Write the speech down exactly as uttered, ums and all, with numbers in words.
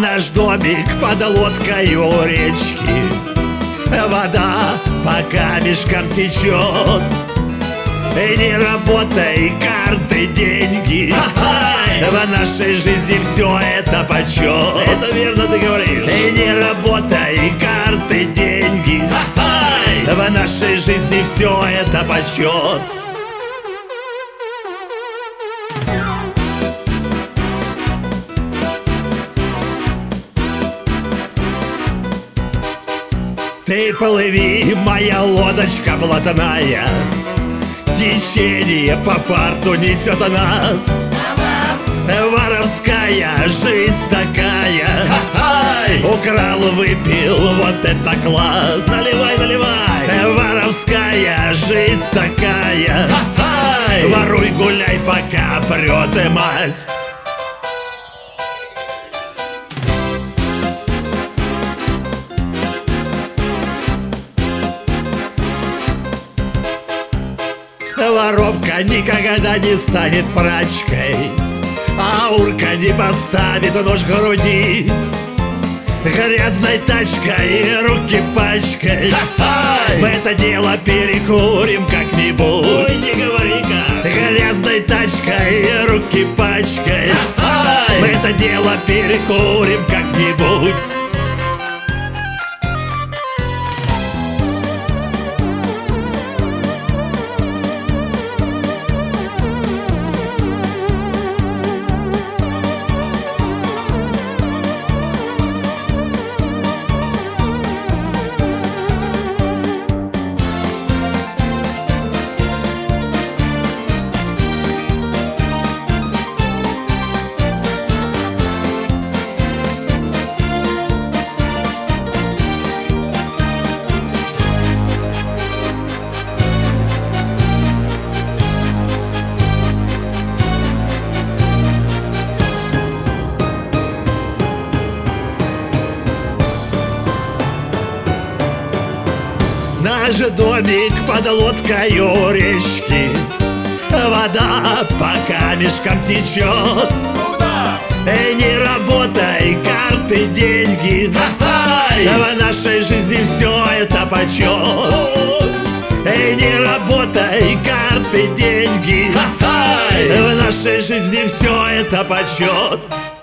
наш домик под лодкой у речки. Вода по камешкам течет. И не работай, карты, деньги. В нашей жизни все это почет. Это верно ты говоришь. И не работай, карты, деньги. В нашей жизни все это почет. Ты плыви, моя лодочка блатная, течение по фарту несет нас. Воровская жизнь такая. Украл, выпил, вот это класс. Наливай, наливай. Воровская жизнь такая. Воруй, гуляй, пока прет и масть. Воровка никогда не станет прачкой, а урка не поставит нож к груди. Грязной тачкой, руки пачкой. Мы это дело перекурим как-нибудь. Ой, не говори-ка. Грязной тачкой, руки пачкой. Мы это дело перекурим как-нибудь. Наш домик под лодкой у речки. Вода по камешкам течет. Эй, не работай, карты, деньги. В нашей жизни все это почет. Эй, не работай, карты, деньги. В нашей жизни все это почет.